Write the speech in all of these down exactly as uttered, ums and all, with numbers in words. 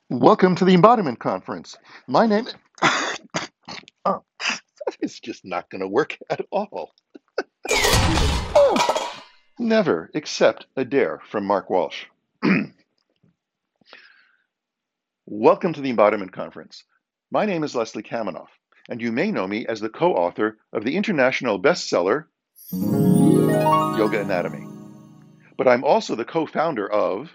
Welcome to the Embodiment Conference. My name oh, it's just not going to work at all. Never accept a dare from Mark Walsh. Welcome to the Embodiment Conference. My name is Leslie Kaminoff, and you may know me as the co-author of the international bestseller, Yoga Anatomy. But I'm also the co-founder of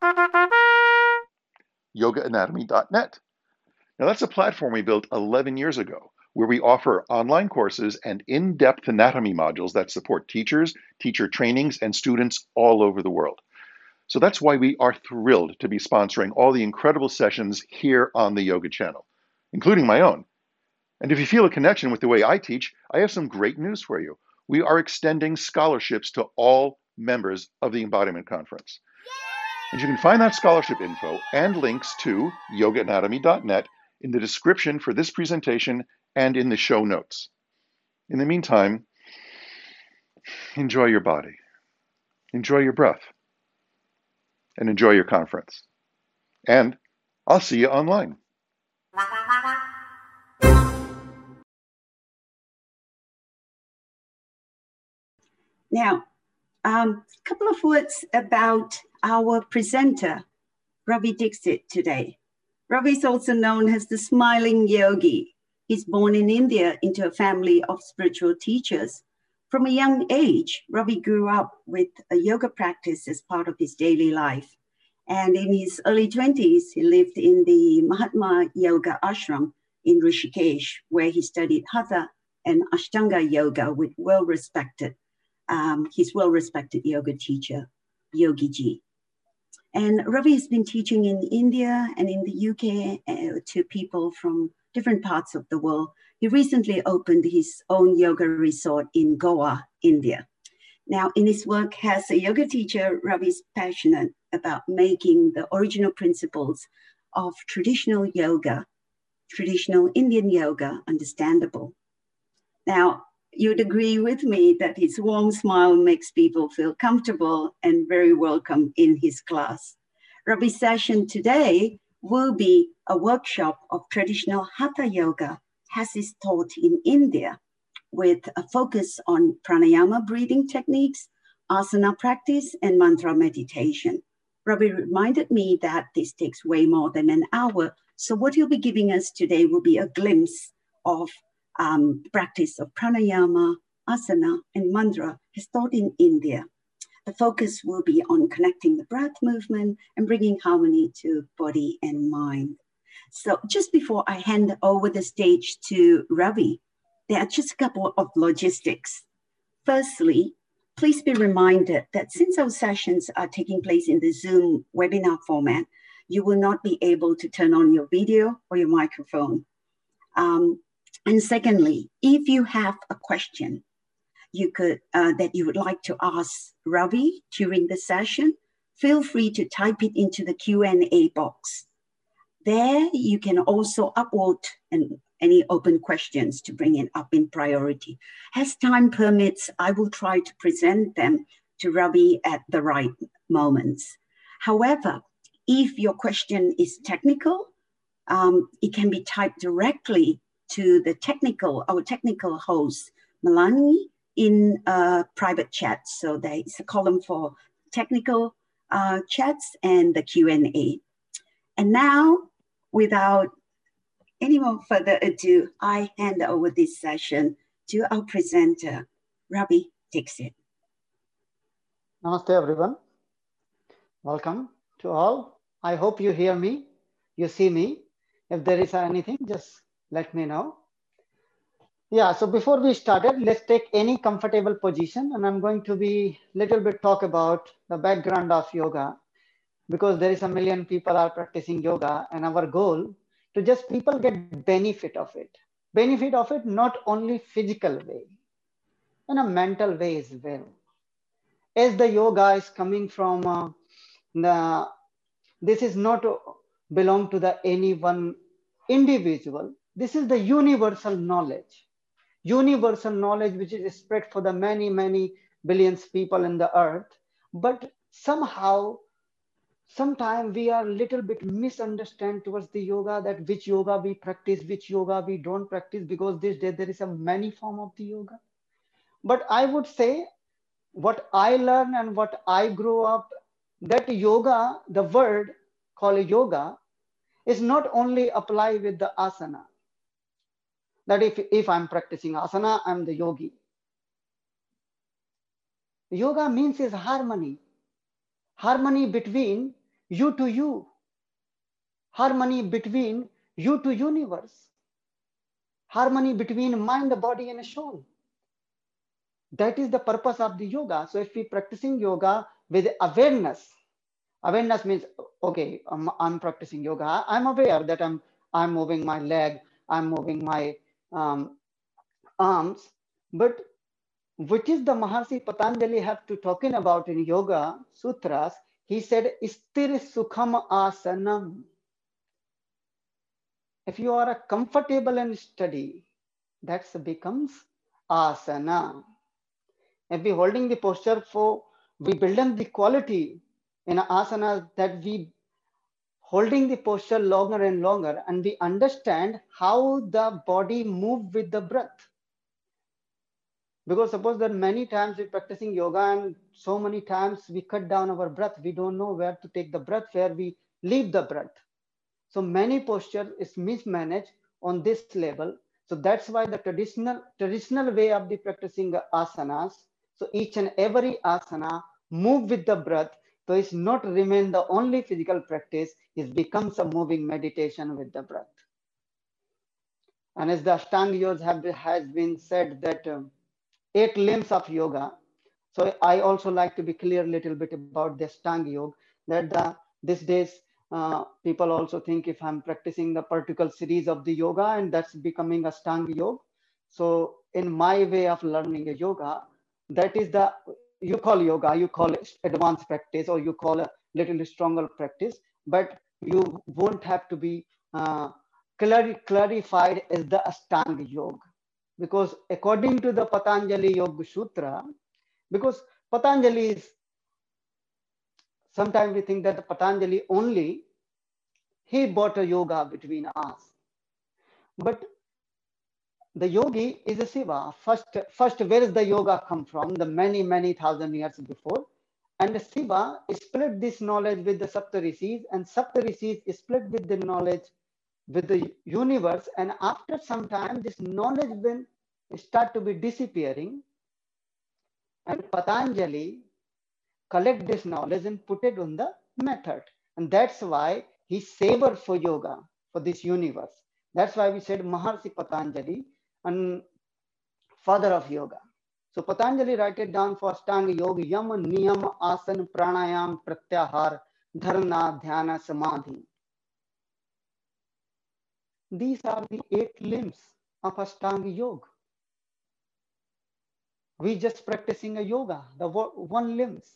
yoga anatomy dot net. Now, that's a platform we built eleven years ago, where we offer online courses and in-depth anatomy modules that support teachers, teacher trainings, and students all over the world. So that's why we are thrilled to be sponsoring all the incredible sessions here on the Yoga Channel, including my own. And if you feel a connection with the way I teach, I have some great news for you. We are extending scholarships to all members of the Embodiment Conference. And you can find that scholarship info and links to yoga anatomy dot net in the description for this presentation and in the show notes. In the meantime, enjoy your body, enjoy your breath, and enjoy your conference. And I'll see you online. Now, a um, couple of words about our presenter, Ravi Dixit, today. Ravi is also known as the Smiling Yogi. He's born in India into a family of spiritual teachers. From a young age, Ravi grew up with a yoga practice as part of his daily life. And in his early twenties, he lived in the Mahatma Yoga Ashram in Rishikesh, where he studied Hatha and Ashtanga Yoga with well-respected Um, his well-respected yoga teacher, Yogi Ji. And Ravi has been teaching in India and in the U K uh, to people from different parts of the world. He recently opened his own yoga resort in Goa, India. Now, in his work as a yoga teacher, Ravi is passionate about making the original principles of traditional yoga, traditional Indian yoga, understandable. Now, you'd agree with me that his warm smile makes people feel comfortable and very welcome in his class. Ravi's session today will be a workshop of traditional Hatha Yoga as is taught in India, with a focus on pranayama breathing techniques, asana practice, and mantra meditation. Ravi reminded me that this takes way more than an hour, so what he'll be giving us today will be a glimpse of Um, practice of pranayama, asana, and mantra is taught in India. The focus will be on connecting the breath movement and bringing harmony to body and mind. So just before I hand over the stage to Ravi, there are just a couple of logistics. Firstly, please be reminded that since our sessions are taking place in the Zoom webinar format, you will not be able to turn on your video or your microphone. Um, And secondly, if you have a question you could uh, that you would like to ask Ravi during the session, feel free to type it into the Q and A box. There you can also upload an, any open questions to bring it up in priority. As time permits, I will try to present them to Ravi at the right moments. However, if your question is technical, um, it can be typed directly to the technical, our technical host, Melanie, in a private chat. So there is a column for technical uh, chats and the Q and A. And now, without any more further ado, I hand over this session to our presenter, Ravi Dixit. Namaste, everyone. Welcome to all. I hope you hear me, you see me. If there is anything, just let me know. Yeah, so before we started, let's take any comfortable position, and I'm going to be a little bit talk about the background of yoga, because there is a million people are practicing yoga, and our goal to just people get benefit of it. Benefit of it not only physical way, in a mental way as well. As the yoga is coming from uh, the, this is not belong to the any one individual. This is the universal knowledge, universal knowledge which is spread for the many, many billions people in the earth. But somehow sometimes we are a little bit misunderstand towards the yoga, that which yoga we practice, which yoga we don't practice, because these days there is a many form of the yoga. But I would say what I learned and what I grew up, that yoga, the word called yoga, is not only apply with the asana. That if, if I'm practicing asana, I'm the yogi. Yoga means is harmony. Harmony between you to you. Harmony between you to universe. Harmony between mind, body, and soul. That is the purpose of the yoga. So if we practicing yoga with awareness, awareness means, okay, I'm, I'm practicing yoga. I'm aware that I'm, I'm moving my leg, I'm moving my um, arms. But which is the Maharshi Patanjali have to talking about in Yoga Sutras? He said, Sthir Sukham Asanam. If you are comfortable and steady, that becomes asana. If we holding the posture for, we build up the quality in asana, that we holding the posture longer and longer, and we understand how the body move with the breath. Because suppose that many times we're practicing yoga and so many times we cut down our breath. We don't know where to take the breath, where we leave the breath. So many posture is mismanaged on this level. So that's why the traditional, traditional way of the practicing asanas, so each and every asana move with the breath. So it's not remain the only physical practice, it becomes a moving meditation with the breath. And as the Ashtanga Yoga have, has been said that um, eight limbs of yoga. So I also like to be clear a little bit about the Ashtanga Yoga, that the, these days uh, people also think if I'm practicing the particular series of the yoga and that's becoming Ashtanga Yoga. So in my way of learning a yoga, that is the, you call yoga, you call it advanced practice, or you call a little stronger practice, but you won't have to be uh, clarified as the Ashtanga Yoga. Because according to the Patanjali Yoga Sutra, because Patanjali is, sometimes we think that the Patanjali only, he brought a yoga between us. But the yogi is a Shiva. First, first, where is the yoga come from? The many, many thousand years before. And the Shiva split this knowledge with the Saptarishis, and Saptarishis split with the knowledge with the universe. And after some time, this knowledge will start to be disappearing. And Patanjali collect this knowledge and put it on the method. And that's why he savored for yoga, for this universe. That's why we said Maharshi Patanjali and father of yoga. So Patanjali write it down for Ashtanga Yoga: Yam, Niyam, Asan, Pranayam, Pratyahar, Dharana, Dhyana, Samadhi. These are the eight limbs of Ashtanga Yoga. We just practicing a yoga, the one limbs.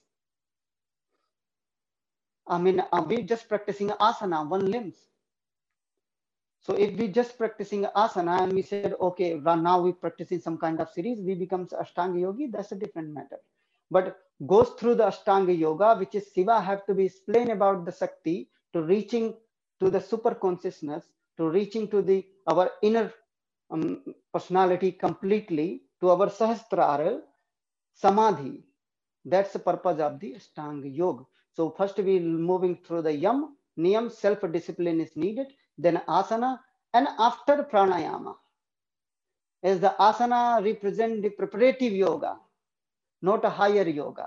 I mean, uh, we just practicing asana, one limbs. So if we just practicing asana and we said, okay, now we practicing some kind of series, we become Ashtanga Yogi, that's a different matter. But goes through the Ashtanga Yoga, which is Shiva have to be explained about the Shakti, to reaching to the super consciousness, to reaching to the our inner um, personality completely, to our Sahasrara, Samadhi. That's the purpose of the Ashtanga Yoga. So first we moving through the Yam, Niyam, self-discipline is needed, then Asana, and after Pranayama. As the Asana represent the preparative yoga, not a higher yoga.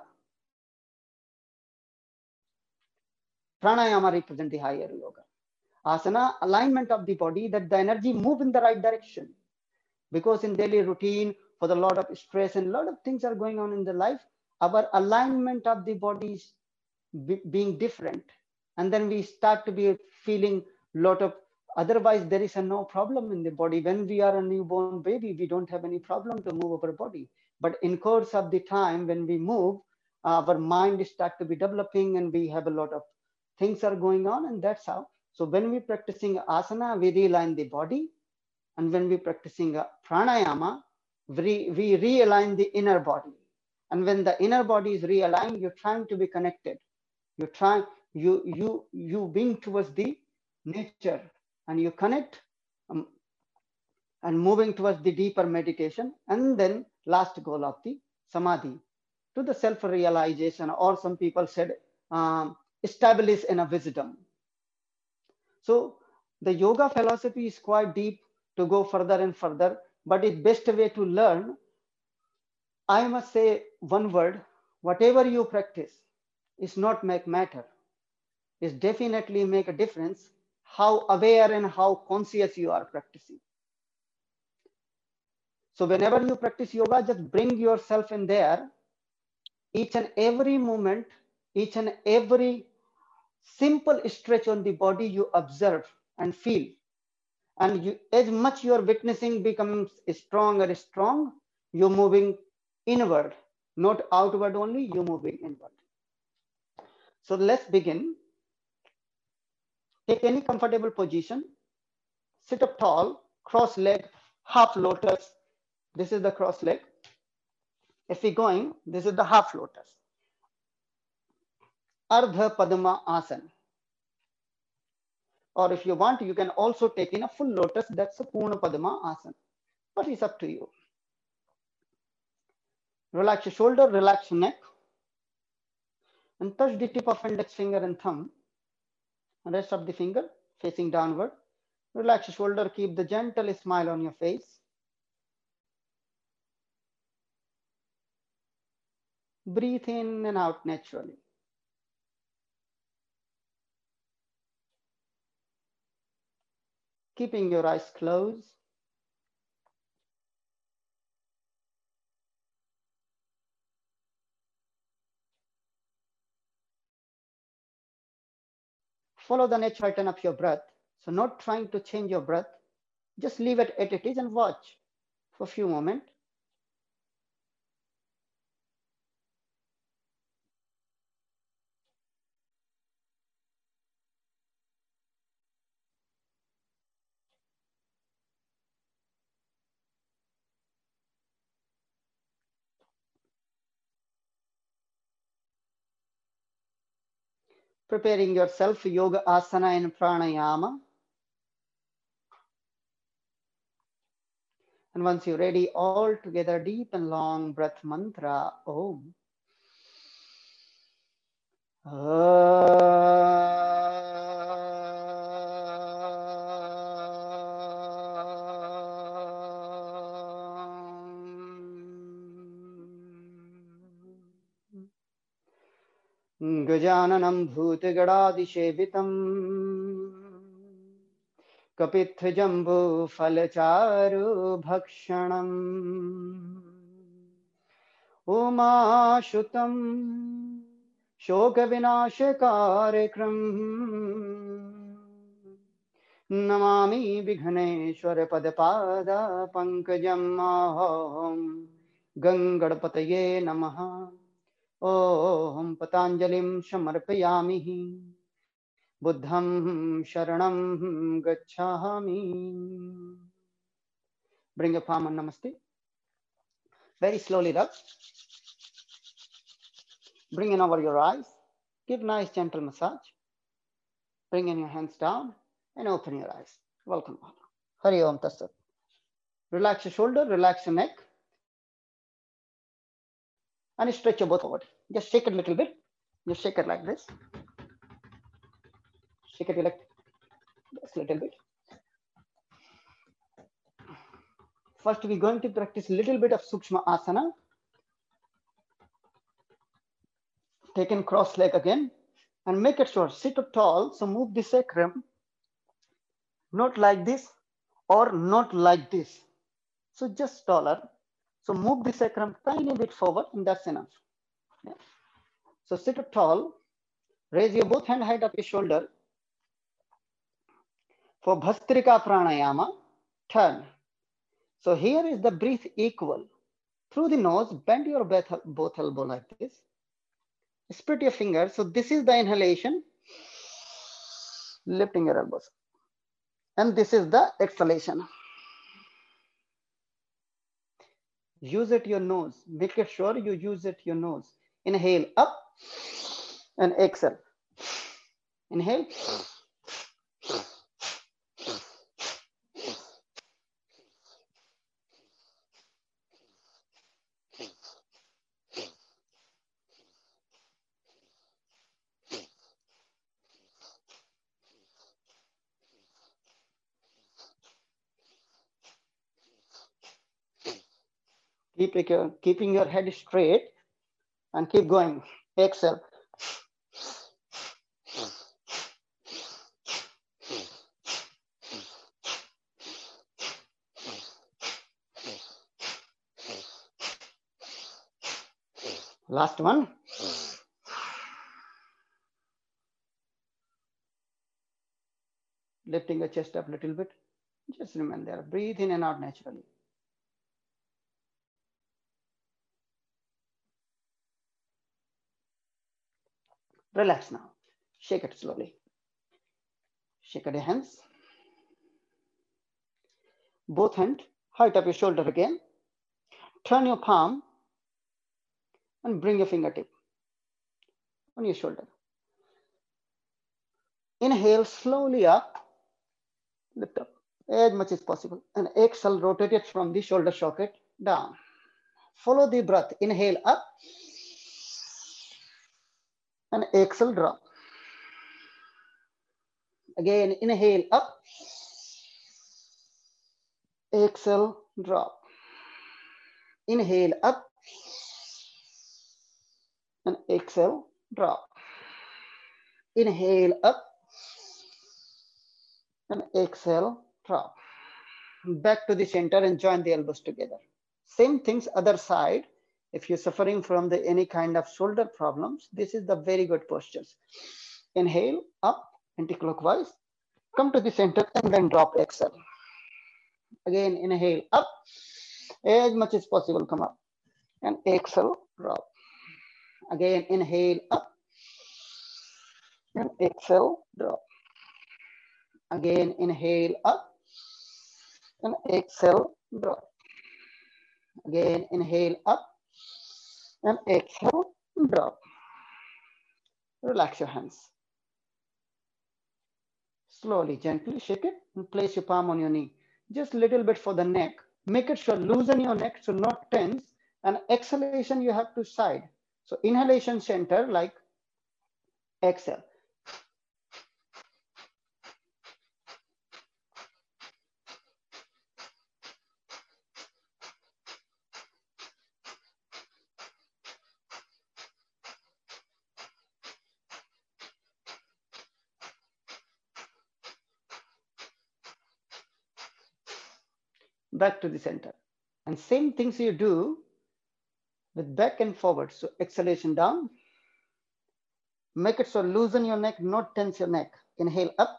Pranayama represent the higher yoga. Asana, alignment of the body, that the energy move in the right direction. Because in daily routine, for the lot of stress and a lot of things are going on in the life, our alignment of the body is be, being different. And then we start to be feeling a lot of, otherwise there is a no problem in the body. When we are a newborn baby, we don't have any problem to move our body. But in course of the time, when we move, our mind start to be developing and we have a lot of things are going on, and that's how. So when we practicing asana, we realign the body. And when we practicing pranayama, we, we realign the inner body. And when the inner body is realigned, you're trying to be connected. You're trying, you, you, you being towards the nature and you connect um, and moving towards the deeper meditation. And then last goal of the samadhi, to the self-realization, or some people said um, establish in a wisdom. So the yoga philosophy is quite deep to go further and further, but it's best way to learn. I must say one word: whatever you practice is not make matter. Is definitely make a difference how aware and how conscious you are practicing. So whenever you practice yoga, just bring yourself in there. Each and every moment, each and every simple stretch on the body you observe and feel. And you, as much your witnessing becomes stronger and strong, you're moving inward, not outward only, you're moving inward. So let's begin. Take any comfortable position. Sit up tall, cross leg, half lotus. This is the cross leg. If we're going, this is the half lotus. Ardha Padma Asana. Or if you want, you can also take in a full lotus. That's a Purna Padma Asana. But it's up to you. Relax your shoulder, relax your neck. And touch the tip of index finger and thumb. And rest of the finger facing downward. Relax your shoulder, keep the gentle smile on your face. Breathe in and out naturally. Keeping your eyes closed. Follow the natural pattern of your breath. So not trying to change your breath. Just leave it as it is and watch for a few moments. Preparing yourself for yoga asana and pranayama. And once you're ready, all together, deep and long breath mantra, Om. Gajananam bhutagadaadishevitam kapithjambu phalacharu bhakshanam umashutam shoka vinashakarekram namami vighaneshwar padapada pankajam aham gangadpataye namaha Om Patanjalim Shamarpayami Buddham Sharanam Gacchami. Bring your palm and namaste. Very slowly rub. Bring in over your eyes. Give nice gentle massage. Bring in your hands down and open your eyes. Welcome. Hari Om Tat Sat. Relax your shoulder, relax your neck. And stretch your both forward. Just shake it a little bit. Just shake it like this. Shake it like just a little bit. First, we're going to practice a little bit of Sukshma Asana. Take in cross leg again and make it short. Sit up tall. So move the sacrum. Not like this or not like this. So just taller. So move the sacrum tiny bit forward and that's enough. Yeah. So sit up tall, raise your both hand height of your shoulder. For Bhastrika Pranayama, turn. So here is the breath equal. Through the nose, bend your both elbow like this. Split your fingers. So this is the inhalation, lifting your elbows. And this is the exhalation. Use it your nose. Make sure you use it your nose. Inhale up and exhale. Inhale. Keep it, keeping your head straight and keep going. Exhale. Last one. Lifting your chest up a little bit. Just remain there. Breathe in and out naturally. Relax now. Shake it slowly. Shake out your hands. Both hands, height of your shoulder again. Turn your palm and bring your fingertip on your shoulder. Inhale slowly up, lift up as much as possible. And exhale, rotate it from the shoulder socket down. Follow the breath. Inhale up and exhale, drop. Again, inhale up, exhale, drop. Inhale up and exhale, drop. Inhale up and exhale, drop. Back to the center and join the elbows together. Same things other side. If you're suffering from the any kind of shoulder problems, this is the very good postures. Inhale up anti-clockwise, come to the center and then drop, exhale. Again, inhale up as much as possible, come up and exhale, drop. Again, inhale up and exhale, drop. Again, inhale up and exhale, drop. Again, inhale up and exhale, drop. Relax your hands. Slowly, gently shake it and place your palm on your knee. Just a little bit for the neck. Make it sure, loosen your neck, so not tense. And exhalation, you have to side. So inhalation center, like exhale. Back to the center. And same things you do with back and forward. So exhalation down. Make it so loosen your neck, not tense your neck. Inhale up.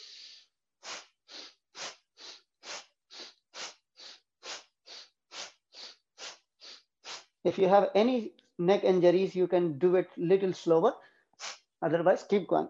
If you have any neck injuries, you can do it little slower. Otherwise, keep going.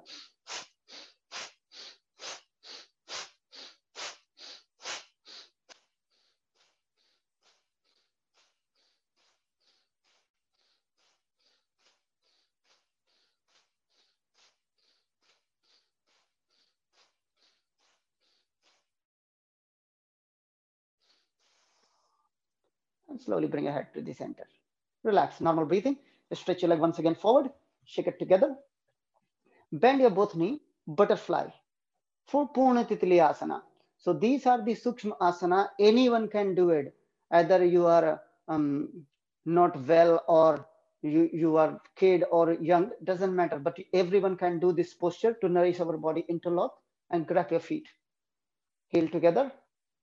And slowly bring your head to the center. Relax, normal breathing. Stretch your leg once again forward. Shake it together. Bend your both knee, butterfly. For Purna Titli Asana. So these are the Sukshma Asana. Anyone can do it. Either you are um, not well or you, you are kid or young, doesn't matter. But everyone can do this posture to nourish our body. Interlock and grab your feet. Heel together.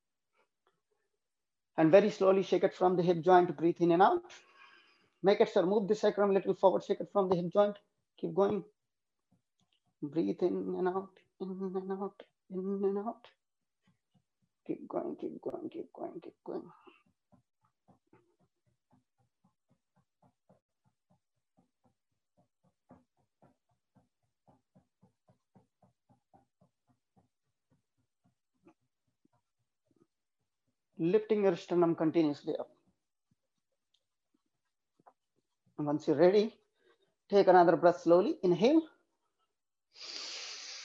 And very slowly shake it from the hip joint. Breathe in and out. Make it, sir. Move the sacrum a little forward. Shake it from the hip joint. Keep going. Breathe in and out. In and out. In and out. Keep going. Keep going. Keep going. Keep going. Lifting your sternum continuously up. And once you're ready, take another breath slowly. Inhale.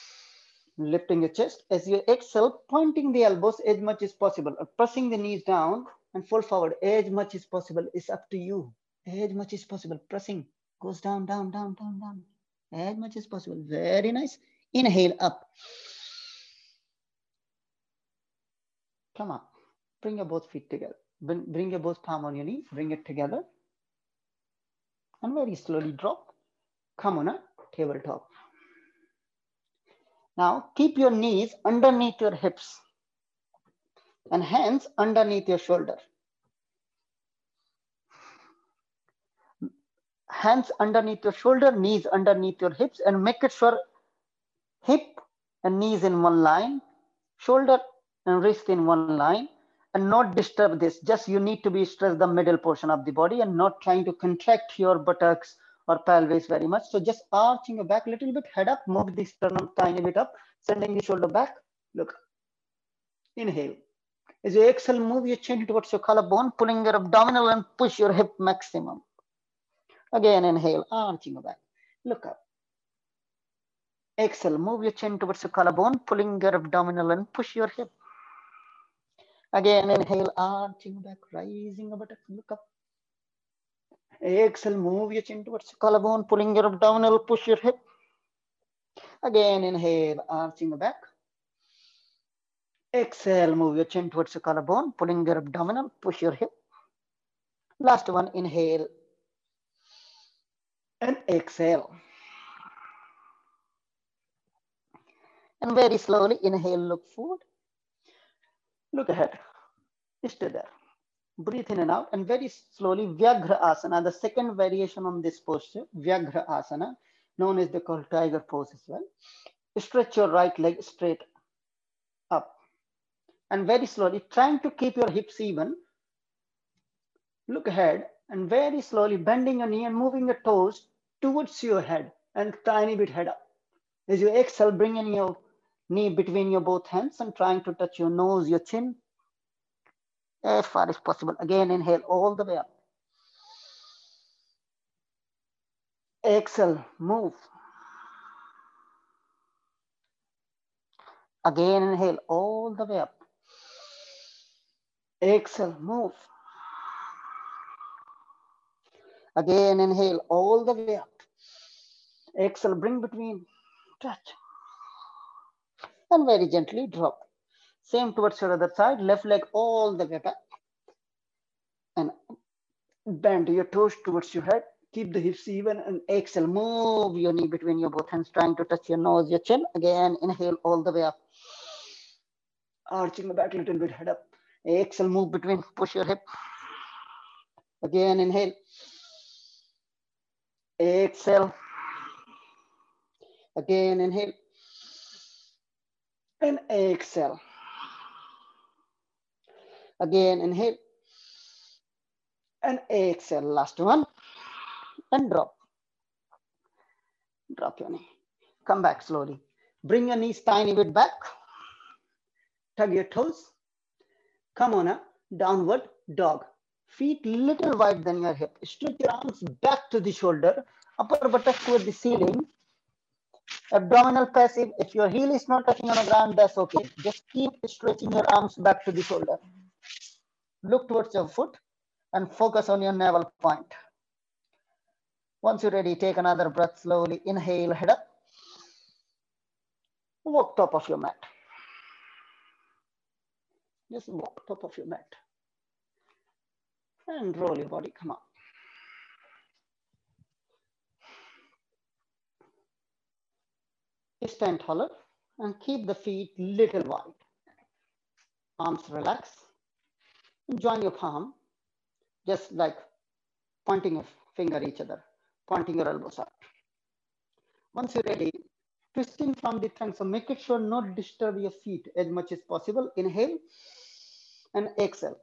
lifting your chest. As you exhale, pointing the elbows as much as possible, or pressing the knees down and fold forward as much as possible. It's up to you. As much as possible, pressing goes down, down, down, down, down, as much as possible. Very nice. Inhale up. Come on, bring your both feet together. Bring, bring your both palm on your knee, bring it together. And very slowly drop. Come on a tabletop. Now keep your knees underneath your hips and hands underneath your shoulder. Hands underneath your shoulder, knees underneath your hips, and make it sure hip and knees in one line, shoulder and wrist in one line, and not disturb this. Just you need to be stress the middle portion of the body and not trying to contract your buttocks or pelvis very much. So just arching your back a little bit, head up, move the sternum tiny bit up, sending the shoulder back. Look, inhale. As you exhale, move your chin towards your collarbone, pulling your abdominal and push your hip maximum. Again, inhale, arching your back. Look up. Exhale, move your chin towards your collarbone, pulling your abdominal and push your hip. Again, inhale, arching back, rising your buttock, look up. Exhale, move your chin towards your collarbone, pulling your abdominal, push your hip. Again, inhale, arching your back. Exhale, move your chin towards your collarbone, pulling your abdominal, push your hip. Last one, inhale and exhale. And very slowly, inhale, look forward, look ahead, stay there. Breathe in and out, and very slowly, Vyagra Asana, the second variation on this posture, Vyagra Asana, known as the called tiger pose as well. Stretch your right leg straight up. And very slowly, trying to keep your hips even, look ahead, and very slowly bending your knee and moving your toes towards your head and tiny bit head up. As you exhale, bring in your knee between your both hands and trying to touch your nose, your chin, as far as possible. Again, inhale all the way up. Exhale, move. Again, inhale all the way up. Exhale, move. Again, inhale all the way up. Exhale, bring between, touch. And very gently drop. Same towards your other side, left leg all the way back. And bend your toes towards your head. Keep the hips even and exhale. Move your knee between your both hands, trying to touch your nose, your chin. Again, inhale all the way up. Arching the back a little bit, head up. Exhale, move between, push your hip. Again, inhale. Exhale. Again, inhale. And exhale. Again, inhale. And exhale. Last one. And drop. Drop your knee. Come back slowly. Bring your knees tiny bit back. Tug your toes. Come on a downward dog. Feet little wide than your hip. Stretch your arms back to the shoulder. Upper buttock toward the ceiling. Abdominal passive. If your heel is not touching on the ground, that's okay. Just keep stretching your arms back to the shoulder. Look towards your foot and focus on your navel point. Once you're ready, take another breath slowly. Inhale, head up. Walk top of your mat. Just walk top of your mat. And roll your body, come on. Stand taller and keep the feet little wide. Arms relax. Join your palm, just like pointing a finger at each other, pointing your elbows up. Once you're ready, twisting from the trunk, so make it sure not disturb your feet as much as possible. Inhale and exhale.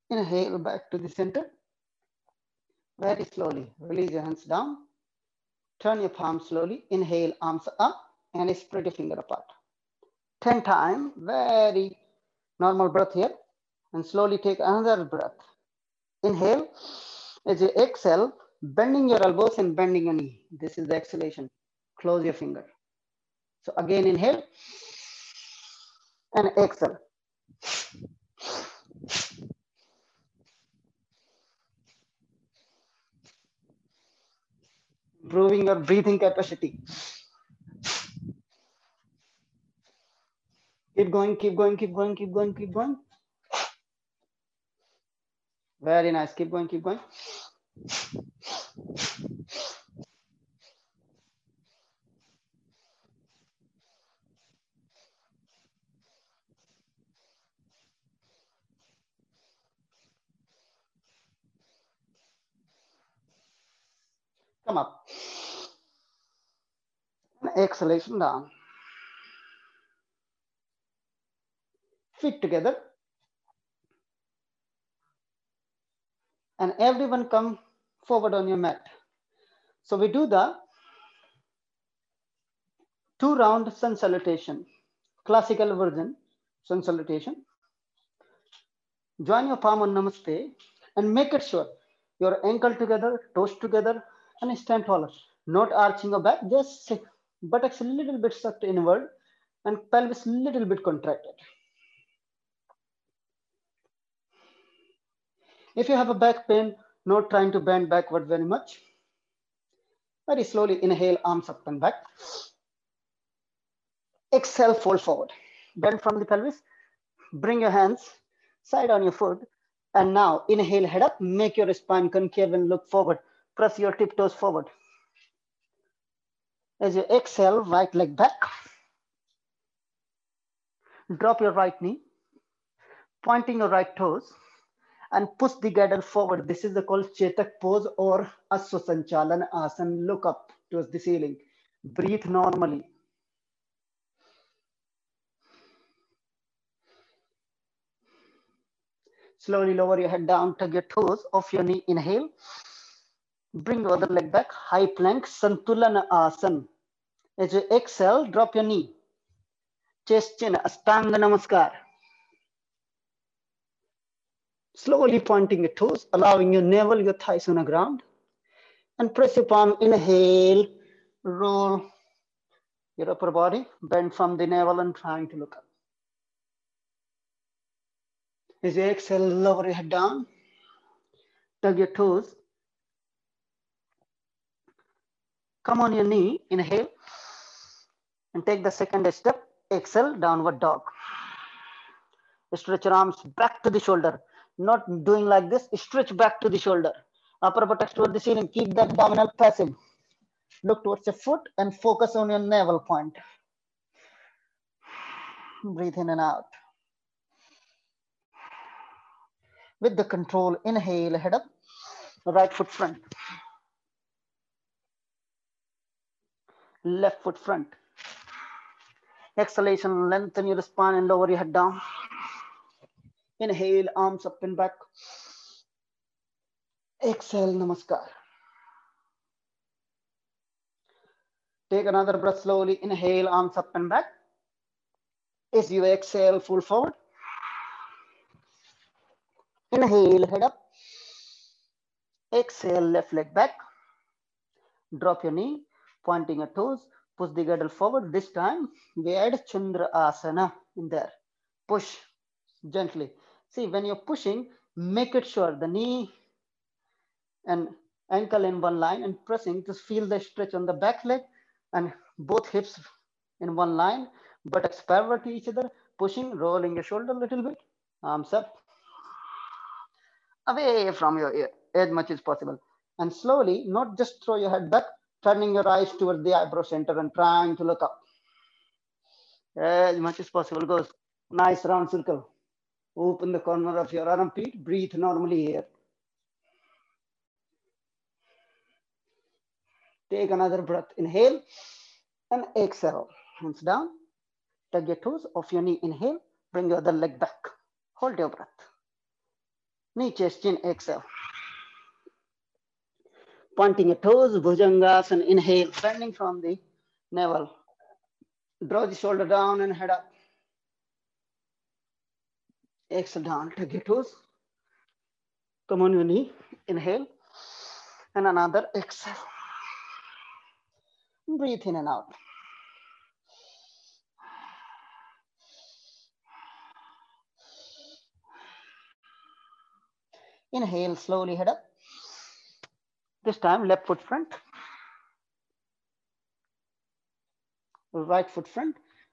Inhale back to the center. Very slowly, release your hands down. Turn your palms slowly. Inhale, arms up, and spread your finger apart. ten times, very normal breath here. And slowly take another breath. Inhale. As you exhale, bending your elbows and bending your knee. This is the exhalation. Close your finger. So again, inhale and exhale. Improving your breathing capacity. Keep going, keep going, keep going, keep going, keep going. Very nice. Keep going, keep going. Come up. And exhalation down. Feet together. And everyone come forward on your mat. So we do the two round sun salutation, classical version sun salutation. Join your palm on namaste and make it sure your ankle together, toes together, and stand taller. Not arching your back, just buttocks a little bit sucked inward and pelvis a little bit contracted. If you have a back pain, not trying to bend backward very much. Very slowly inhale, arms up and back. Exhale, fold forward. Bend from the pelvis. Bring your hands side on your foot. And now inhale, head up. Make your spine concave and look forward. Press your tiptoes forward. As you exhale, right leg back. Drop your right knee. Pointing your right toes. And push the guidle forward. This is the called Chetak pose or Aswasanchalan Asana. Look up towards the ceiling. Breathe normally. Slowly lower your head down, tug your toes off your knee. Inhale. Bring your other leg back. High plank, Santulana Asana. As you exhale, drop your knee. Chest chin, Astanga Namaskar. Slowly pointing your toes, allowing your navel, your thighs on the ground. And press your palm, inhale, roll your upper body, bend from the navel and trying to look up. As you exhale, lower your head down, tug your toes. Come on your knee, inhale, and take the second step, exhale, downward dog. Stretch your arms back to the shoulder. Not doing like this, stretch back to the shoulder. Upper buttocks toward the ceiling, keep that abdominal passive. Look towards your foot and focus on your navel point. Breathe in and out. With the control, inhale, head up, right foot front. Left foot front. Exhalation, lengthen your spine and lower your head down. Inhale, arms up and back. Exhale, namaskar. Take another breath slowly. Inhale, arms up and back. As you exhale, full forward. Inhale, head up. Exhale, left leg back. Drop your knee, pointing your toes. Push the girdle forward. This time, we add Chandra Asana in there. Push gently. See, when you're pushing, make it sure the knee and ankle in one line and pressing, just feel the stretch on the back leg and both hips in one line, buttocks parallel to each other, pushing, rolling your shoulder a little bit, arms up, away from your ear as much as possible. And slowly, not just throw your head back, turning your eyes towards the eyebrow center and trying to look up. As much as possible goes. Nice round circle. Open the corner of your armpit, breathe normally here. Take another breath, inhale and exhale. Hands down, tug your toes off your knee, inhale, bring your other leg back. Hold your breath. Knee, chest, chin, exhale. Pointing your toes, Bhujangasana, inhale, bending from the navel. Draw the shoulder down and head up. Exhale down, take your toes. Come on your knee, inhale. And another exhale. Breathe in and out. Inhale, slowly head up. This time, left foot front. Right foot front.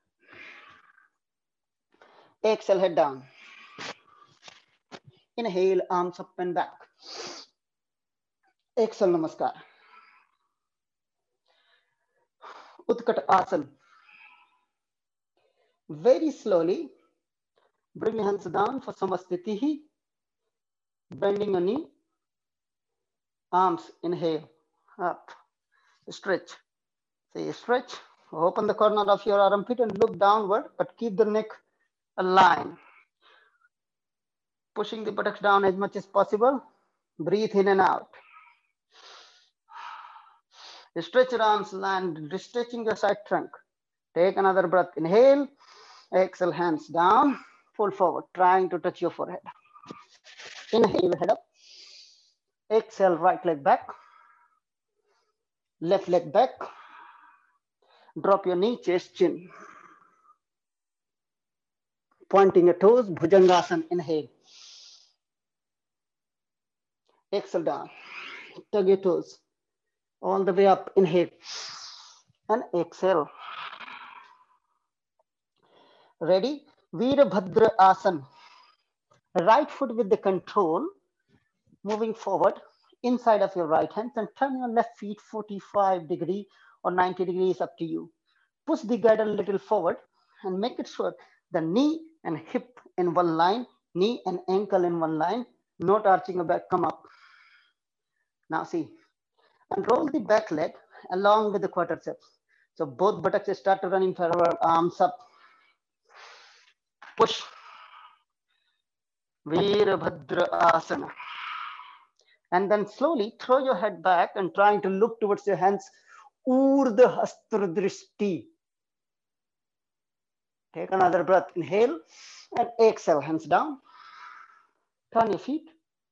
Exhale, head down. Inhale, arms up and back. Exhale, namaskar. Utkat Asana. Very slowly, bring your hands down for Samastitihi. Bending your knee. Arms, inhale, up. Stretch. Say stretch. Open the corner of your armpit and look downward, but keep the neck aligned. Pushing the buttocks down as much as possible. Breathe in and out. Stretch your arms, land, stretching your side trunk. Take another breath. Inhale. Exhale, hands down. Pull forward, trying to touch your forehead. Inhale, head up. Exhale, right leg back. Left leg back. Drop your knee, chest, chin. Pointing your toes, Bhujangasana, inhale. Exhale down. Tug your toes. All the way up, inhale. And exhale. Ready? Virabhadra Asana. Right foot with the control. Moving forward, inside of your right hand, and turn your left feet forty-five degree or ninety degrees, up to you. Push the guide a little forward and make it sure the knee and hip in one line, knee and ankle in one line, not arching your back, come up. Now see, and roll the back leg along with the quadriceps. So both buttocks start to run in parallel, arms up. Push. Virabhadra Asana. And then slowly throw your head back and trying to look towards your hands. Urdha Hastra Drishti. Take another breath. Inhale and exhale. Hands down. Turn your feet.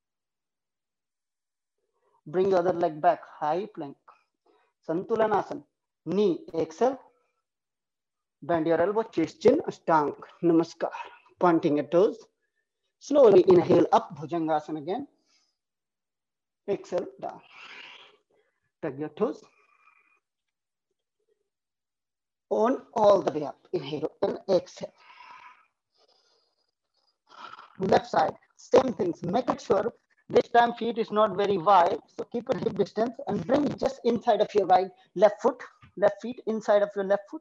Bring your other leg back. High plank. Santulanasana. Knee. Exhale. Bend your elbow. Chest, chin. Ashtanga. Namaskar. Pointing your toes. Slowly inhale up. Bhujangasana again. Exhale down. Tug your toes. On all the way up. Inhale and exhale. Left side, same things. Make it sure this time feet is not very wide. So keep it hip distance and bring it just inside of your right left foot. Left feet inside of your left foot.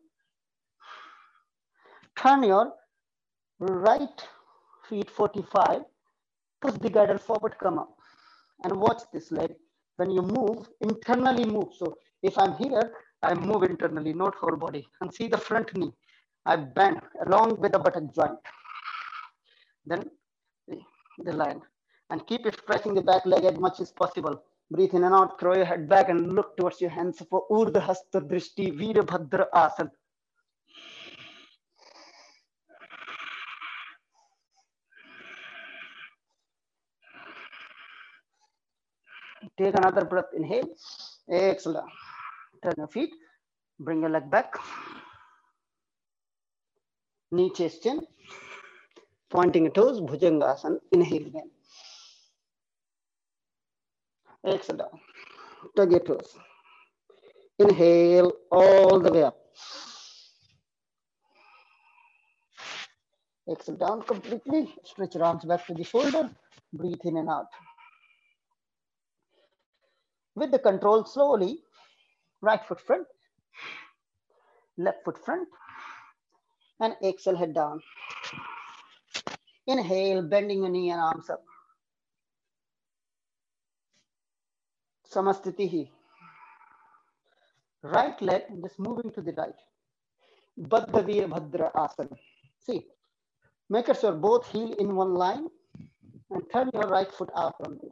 Turn your right feet forty-five. Push the girdle forward, come up. And watch this leg. When you move, internally move. So if I'm here, I move internally, not whole body. And see the front knee. I bend along with the buttock joint. Then the line. And keep stretching the back leg as much as possible. Breathe in and out, throw your head back and look towards your hands for Urdha Hasta Drishti Virabhadra Asana. Take another breath, inhale, exhale. Turn your feet, bring your leg back. Knee, chest, chin. Pointing your toes, Bhujangasana. Inhale again. Exhale down. Tug your toes. Inhale all the way up. Exhale down completely. Stretch your arms back to the shoulder. Breathe in and out. With the control, slowly, right foot front, left foot front, and exhale, head down. Inhale, bending your knee and arms up. Samastitihi. Right leg, just moving to the right. Baddha Virabhadra Asana. See, make sure both heel in one line and turn your right foot out only.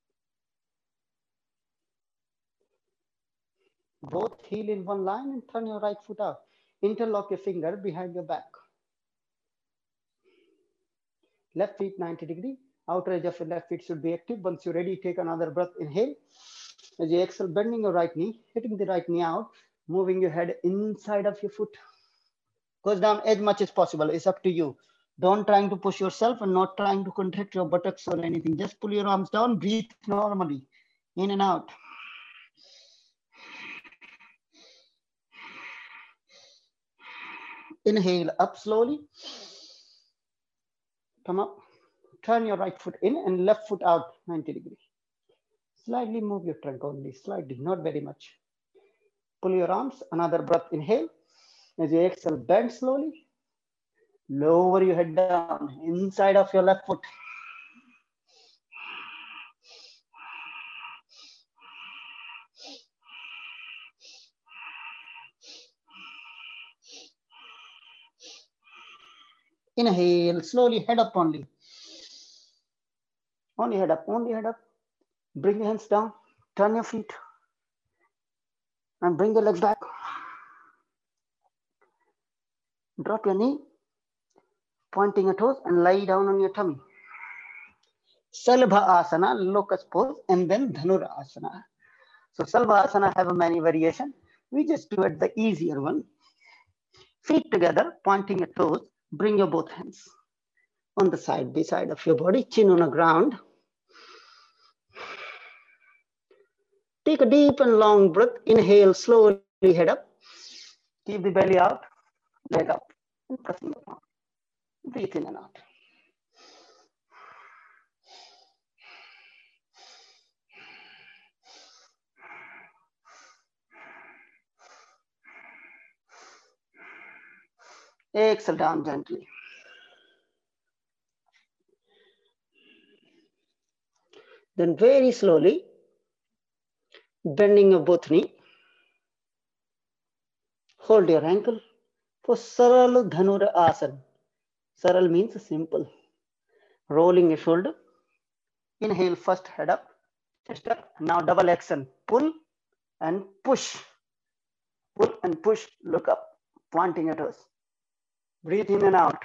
Both heel in one line and turn your right foot out. Interlock your finger behind your back. Left feet ninety degree. Outer edge of your left feet should be active. Once you're ready, take another breath. Inhale. As you exhale, bending your right knee, hitting the right knee out, moving your head inside of your foot. Goes down as much as possible. It's up to you. Don't trying to push yourself and not trying to contract your buttocks or anything. Just pull your arms down, breathe normally, in and out. Inhale up slowly. Come up. Turn your right foot in and left foot out ninety degrees. Slightly move your trunk only, slightly, not very much. Pull your arms, another breath, inhale. As you exhale, bend slowly. Lower your head down, inside of your left foot. Inhale, slowly, head up only. Only head up, only head up. Bring your hands down, turn your feet, and bring your legs back. Drop your knee, pointing your toes, and lie down on your tummy. Salbha Asana, locust pose, and then Dhanur Asana. So Salbha Asana have a many variation. We just do it the easier one. Feet together, pointing your toes, bring your both hands on the side, beside of your body, chin on the ground. Take a deep and long breath. Inhale, slowly head up. Keep the belly out, leg up, and pressing the palm. Breathe in and out. Exhale down gently. Then very slowly, bending your both knee. Hold your ankle for Saral Dhanur Asana. Saral means simple. Rolling your shoulder. Inhale, first head up, chest up. Now double action. Pull and push. Pull and push, look up, pointing your toes. Breathe in and out.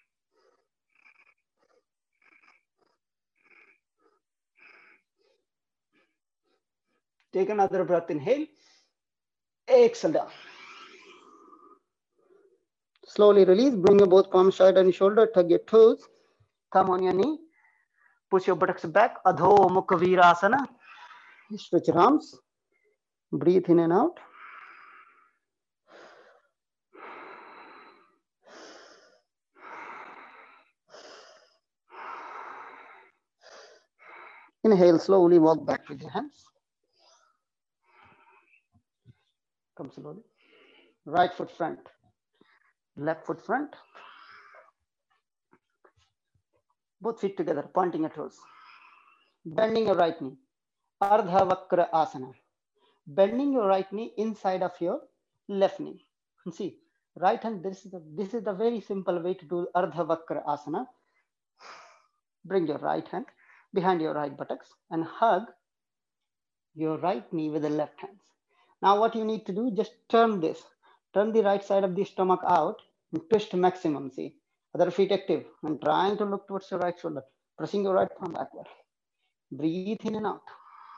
Take another breath, inhale. Exhale down. Slowly release, bring your both palms side on your shoulder, tug your toes, thumb on your knee, push your buttocks back, Adho Mukha Virasana. Stretch your arms, breathe in and out. Inhale, slowly walk back with your hands. Come slowly. Right foot front, left foot front. Both feet together, pointing at toes. Bending your right knee, Ardha Vakra Asana. Bending your right knee inside of your left knee. And see, right hand, this is, the, this is the very simple way to do Ardha Vakra Asana. Bring your right hand behind your right buttocks and hug your right knee with the left hand. Now what you need to do, just turn this. Turn the right side of the stomach out and twist maximum, see. Other feet active and trying to look towards your right shoulder. Pressing your right palm backward. Breathe in and out.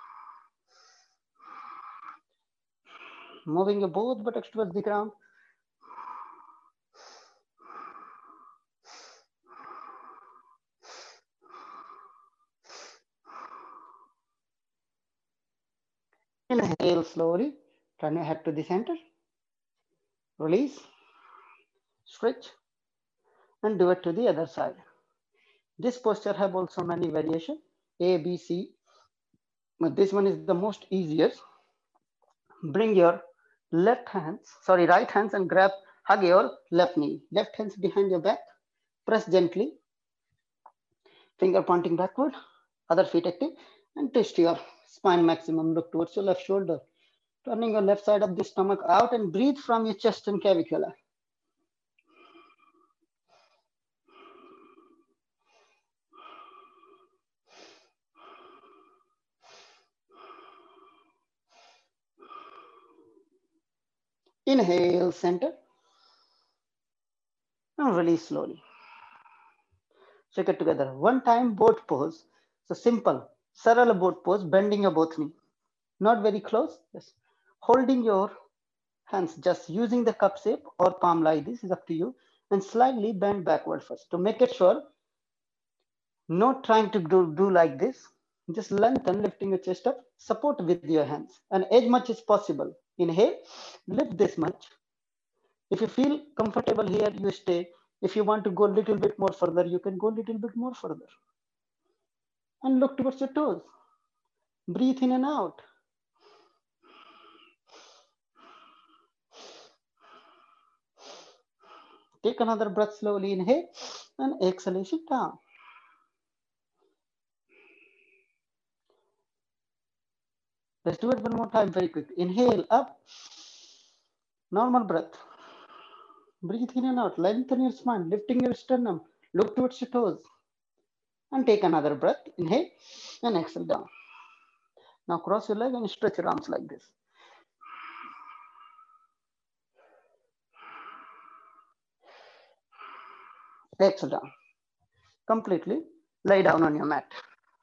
Moving your both buttocks towards the ground. Inhale slowly, turn your head to the center. Release, stretch, and do it to the other side. This posture have also many variations, A, B, C, but this one is the most easiest. Bring your left hands, sorry, right hands and grab, hug your left knee. Left hands behind your back, press gently. Finger pointing backward, other feet active, and twist your spine maximum, look towards your left shoulder. Turning your left side of the stomach out and breathe from your chest and clavicular. Inhale, center. And release slowly. Shake it together. One time, boat pose. So simple. Sarala boat pose, bending your both knee. Not very close. Just holding your hands, just using the cup shape or palm like this is up to you. And slightly bend backward first. To make it sure, not trying to do, do like this. Just lengthen, lifting your chest up. Support with your hands. And as much as possible. Inhale, lift this much. If you feel comfortable here, you stay. If you want to go a little bit more further, you can go a little bit more further. And look towards your toes. Breathe in and out. Take another breath slowly, inhale, and exhalation down. Let's do it one more time very quick. Inhale up, normal breath. Breathe in and out, lengthen your spine, lifting your sternum, look towards your toes. And take another breath, inhale, and exhale down. Now cross your leg and stretch your arms like this. Exhale down. Completely lay down on your mat.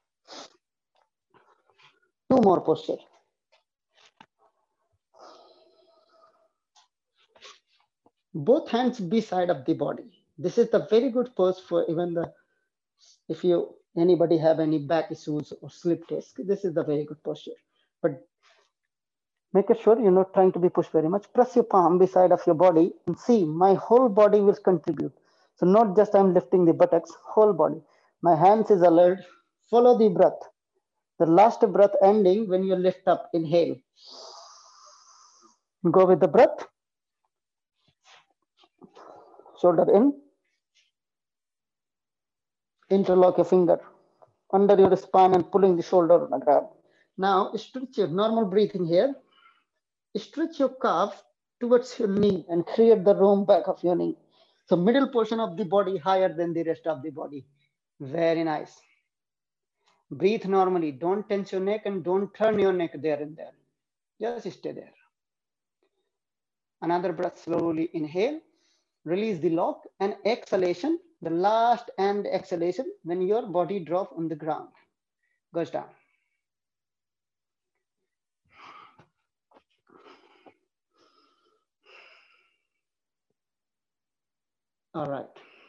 Two more postures. Both hands beside of the body. This is the very good pose for even the, if you, anybody have any back issues or slip disc, this is the very good posture. But make it sure you're not trying to be pushed very much. Press your palm beside of your body and see my whole body will contribute. So not just I'm lifting the buttocks, whole body. My hands is alert. Follow the breath. The last breath ending when you lift up, inhale. Go with the breath. Shoulder in. Interlock your finger under your spine and pulling the shoulder on the ground. Now stretch your normal breathing here. Stretch your calf towards your knee and create the room back of your knee. So middle portion of the body higher than the rest of the body. Very nice. Breathe normally. Don't tense your neck and don't turn your neck there and there. Just stay there. Another breath slowly. Inhale. Release the lock and exhalation. The last and exhalation when your body drops on the ground. Goes down. All right.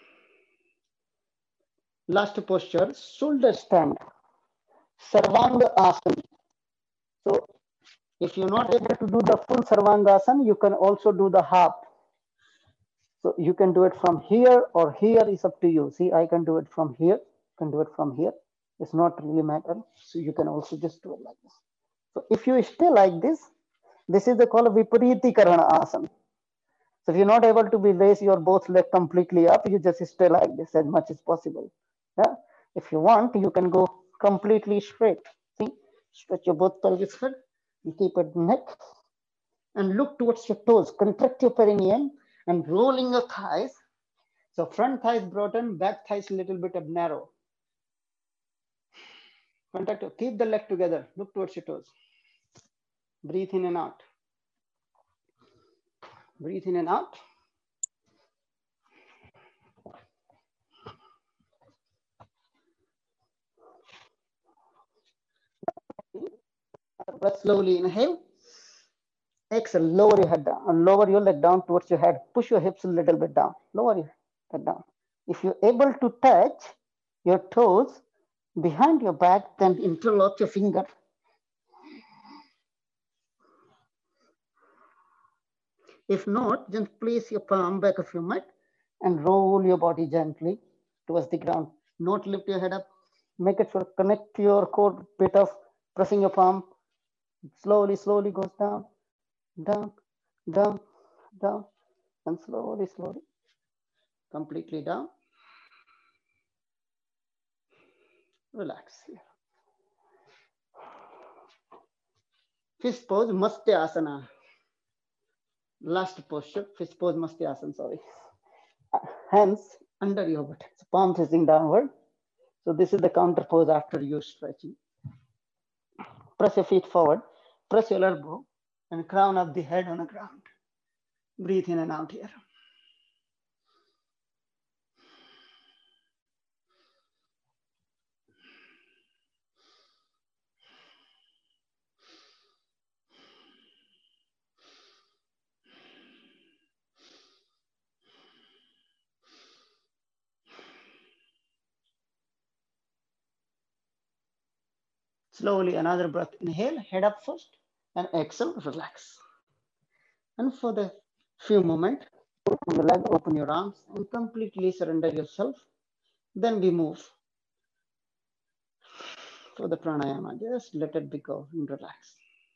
Last posture, shoulder stand. Sarvanga Asana. So if you're not able to do the full Sarvanga Asana, you can also do the half. So you can do it from here or here is up to you. See, I can do it from here, can do it from here. It's not really matter. So you can also just do it like this. So if you stay like this, this is the called Vipariti Karana Asana. So if you're not able to be raise your both leg completely up, you just stay like this as much as possible. Yeah. If you want, you can go completely straight. See, stretch your both pelvis head, you keep it neck, and look towards your toes. Contract your perineum and rolling your thighs. So front thighs broaden, back thighs a little bit of narrow. Contract, keep the leg together. Look towards your toes. Breathe in and out. Breathe in and out. Breath slowly, inhale. Exhale, lower your head down and lower your leg down towards your head. Push your hips a little bit down. Lower your head down. If you're able to touch your toes behind your back, then interlock your finger. If not, just place your palm back of your mat and roll your body gently towards the ground. Not lift your head up. Make it sure connect to your core, bit of pressing your palm. Slowly, slowly goes down, down, down, down, and slowly, slowly, completely down. Relax here. Fist pose, Matsya Last posture, fist pose, Matsya sorry. Hands under your buttocks, palm facing downward. So this is the counter pose after you stretching. Press your feet forward, press your elbow, and crown of the head on the ground. Breathe in and out here. Slowly another breath. Inhale, head up first, and exhale, relax. And for the few moments, open the leg, open your arms, and completely surrender yourself. Then we move for the pranayama. Just let it be go and relax.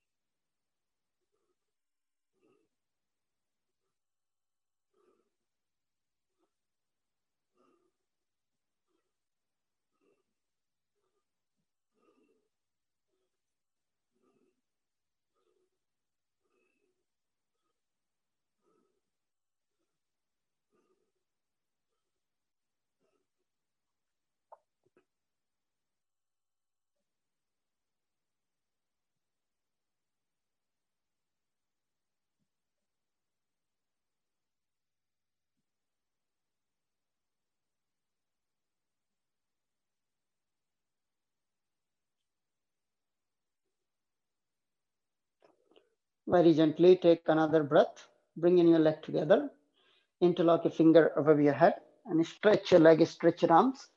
Very gently take another breath. Bring in your leg together. Interlock your finger above your head and stretch your leg, stretch your arms.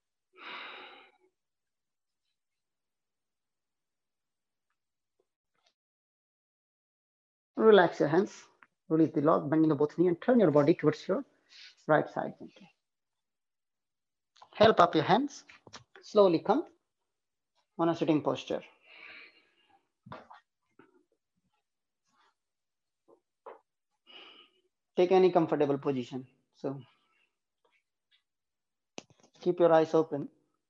Relax your hands. Release the lock, bending the both knee and turn your body towards your right side gently. Help up your hands. Slowly come on a sitting posture. Take any comfortable position. So keep your eyes open.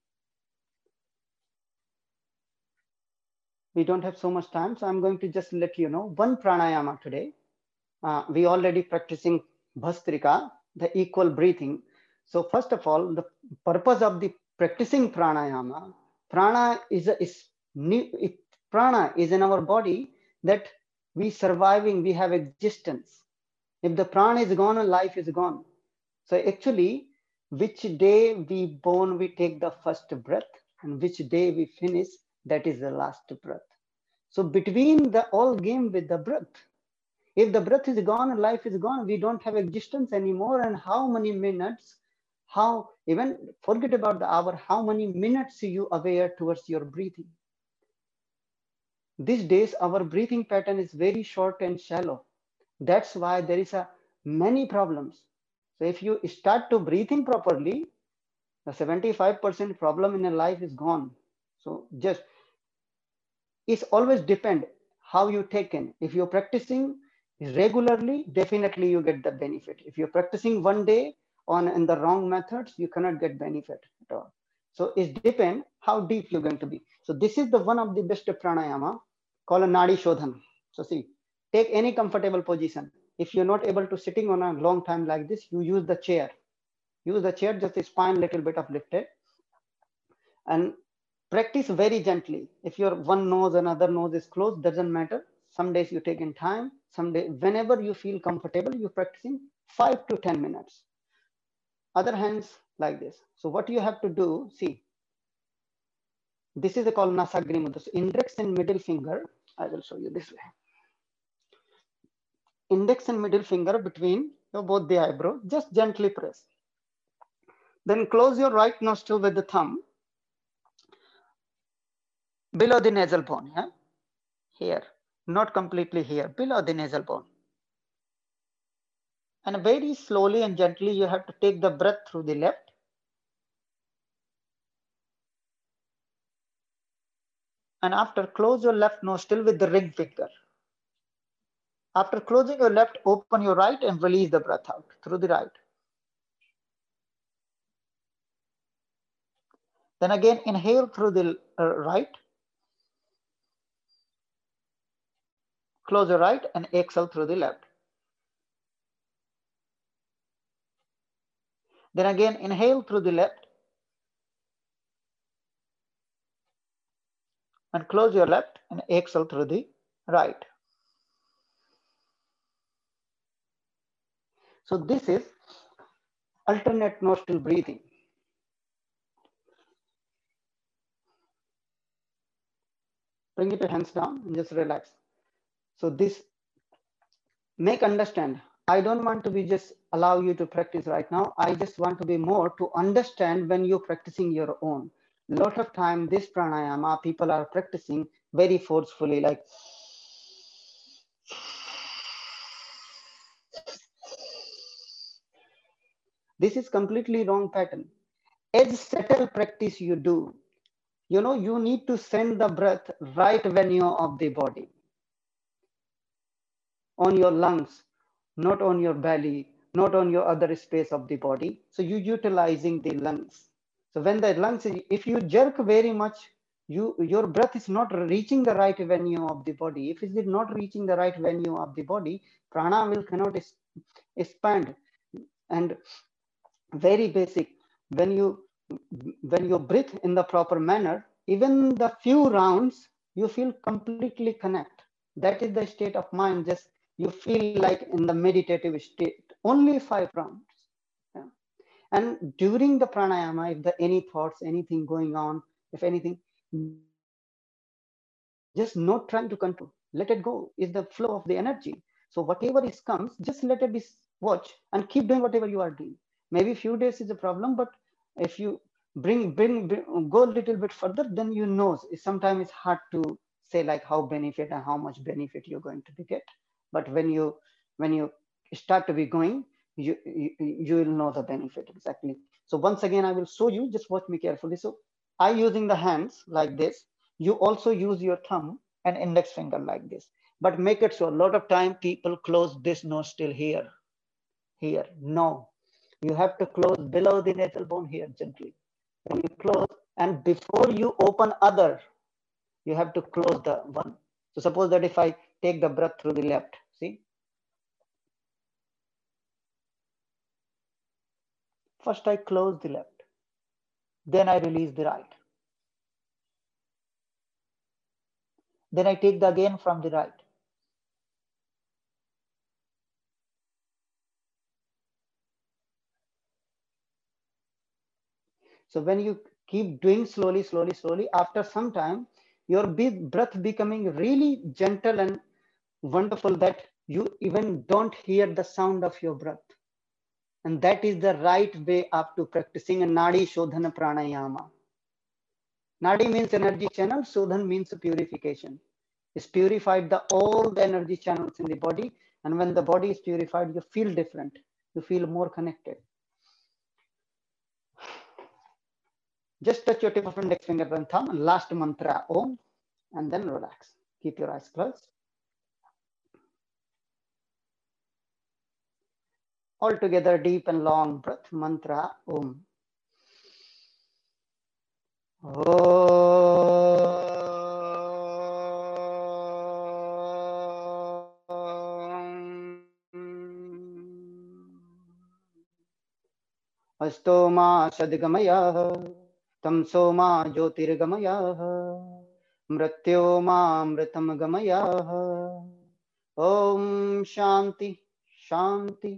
We don't have so much time, so I'm going to just let you know one pranayama today. Uh, we already practicing Bhastrika, the equal breathing. So first of all, the purpose of the practicing pranayama, prana is a, is new, it, prana is in our body that we surviving, we have existence. If the prana is gone, life is gone. So actually, which day we born, we take the first breath, and which day we finish, that is the last breath. So between the all game with the breath, if the breath is gone, life is gone, we don't have existence anymore. And how many minutes, how even forget about the hour, how many minutes you aware towards your breathing. These days, our breathing pattern is very short and shallow. That's why there is a many problems. So if you start to breathing properly, the seventy-five percent problem in your life is gone. So just, it's always depend how you take in. If you're practicing regularly, definitely you get the benefit. If you're practicing one day on in the wrong methods, you cannot get benefit at all. So it depends how deep you're going to be. So this is the one of the best pranayama called a Nadi Shodhan. So see, take any comfortable position. If you're not able to sitting on a long time like this, you use the chair. Use the chair, just the spine little bit uplifted. And practice very gently. If your one nose and other nose is closed, doesn't matter. Some days you take in time, some day, whenever you feel comfortable, you're practicing five to ten minutes. Other hands like this. So what you have to do, see, this is called Nasagri Mudra. So index and middle finger, I will show you this way. Index and middle finger between both the eyebrow, just gently press. Then close your right nostril with the thumb below the nasal bone, yeah? Here, not completely here, below the nasal bone. And very slowly and gently, you have to take the breath through the left. And after, close your left nostril with the ring finger. After closing your left, open your right and release the breath out through the right. Then again, inhale through the uh, right. Close your right and exhale through the left. Then again, inhale through the left. And close your left and exhale through the right. So this is alternate nostril breathing. Bring it your hands down and just relax. So this, make understand. I don't want to be just allow you to practice right now. I just want to be more to understand when you're practicing your own. A lot of time this pranayama, people are practicing very forcefully, like this is completely wrong pattern. As subtle practice you do, you know, you need to send the breath right venue of the body, on your lungs, not on your belly, not on your other space of the body. So you utilizing the lungs. So when the lungs, if you jerk very much, you your breath is not reaching the right venue of the body. If it is not reaching the right venue of the body, prana will cannot expand. And very basic, when you when you breathe in the proper manner, even the few rounds, you feel completely connect. That is the state of mind. Just you feel like in the meditative state. Only five rounds. Yeah. And during the pranayama, if the any thoughts, anything going on, if anything, just not trying to control. Let it go. Is the flow of the energy. So whatever is comes, just let it be watch and keep doing whatever you are doing. Maybe few days is a problem, but if you bring, bring, bring go a little bit further, then you know sometimes it's hard to say like how benefit and how much benefit you're going to get. But when you when you start to be going, you, you you will know the benefit exactly. So once again, I will show you. Just watch me carefully. So I using the hands like this. You also use your thumb and index finger like this. But make it so. A lot of time people close this nostril here, here. No. You have to close below the nasal bone here gently. When you close, and before you open other, you have to close the one. So suppose that if I take the breath through the left, see? First I close the left, then I release the right. Then I take the again from the right. So when you keep doing slowly, slowly, slowly, after some time, your breath becoming really gentle and wonderful that you even don't hear the sound of your breath. And that is the right way up to practicing a Nadi Shodhana Pranayama. Nadi means energy channel, Shodhan means purification. It's purified the all the energy channels in the body. And when the body is purified, you feel different. You feel more connected. Just touch your tip of index finger and thumb. Last mantra, Om, and then relax. Keep your eyes closed. All together, deep and long breath, mantra, Om. Om. Astoma Sadgamaya. Tamsoma Jyotirgamaya, Mrityoma Mritam Gamaya. Om Shanti, Shanti,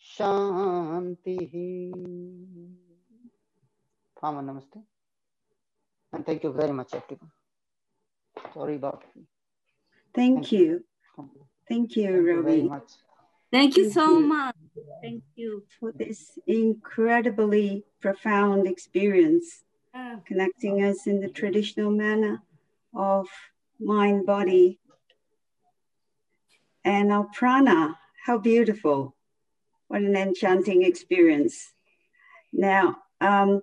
Shanti. Pama Namaste. And thank you very much, everyone. Sorry about it. Thank, thank you. you. Thank you, thank Ravi. You very much. Thank you so much. Thank you for this incredibly profound experience, connecting us in the traditional manner of mind, body, and our prana. How beautiful. What an enchanting experience. Now, um,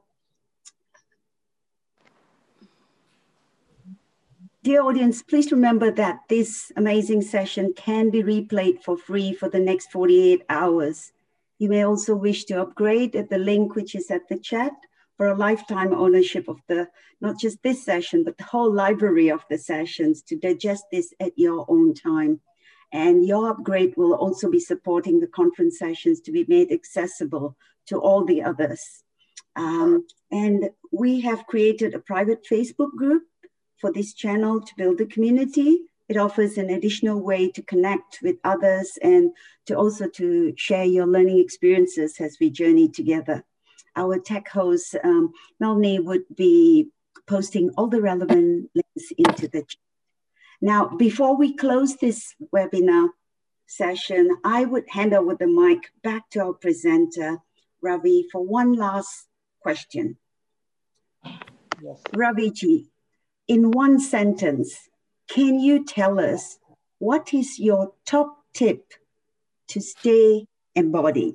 dear audience, please remember that this amazing session can be replayed for free for the next forty-eight hours. You may also wish to upgrade at the link which is at the chat for a lifetime ownership of the, not just this session, but the whole library of the sessions to digest this at your own time. And your upgrade will also be supporting the conference sessions to be made accessible to all the others. Um, and we have created a private Facebook group for this channel to build a community It offers an additional way to connect with others and to also to share your learning experiences as we journey together. Our tech host, um, Melanie, would be posting all the relevant links into the chat. Now, before we close this webinar session, I would hand over the mic back to our presenter, Ravi, for one last question. Yes. Ravi ji, in one sentence, can you tell us what is your top tip to stay embodied?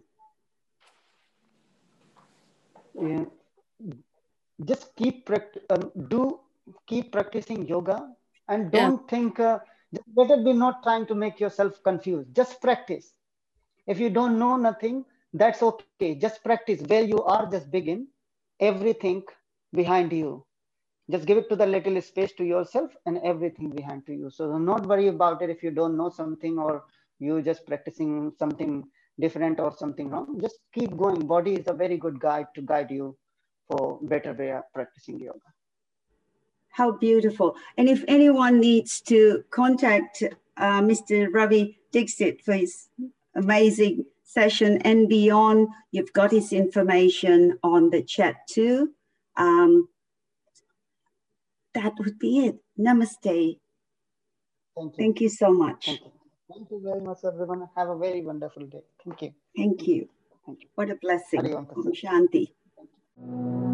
Yeah. Just keep um, do keep practicing yoga, and don't yeah. think uh, better be not trying to make yourself confused. Just practice. If you don't know nothing, that's okay. Just practice where you are. Just begin. Everything behind you. Just give it to the little space to yourself, and everything behind to you. So do not worry about it if you don't know something, or you just practicing something different or something wrong. Just keep going. Body is a very good guide to guide you for better way of practicing yoga. How beautiful. And if anyone needs to contact uh, Mister Ravi Dixit for his amazing session and beyond, you've got his information on the chat too. Um, that would be it. Namaste. Thank you. Thank you so much. Thank you. Thank you very much, everyone. Have a very wonderful day. Thank you. Thank you. Thank you. What a blessing. Hari Om Om Shanti. Thank you.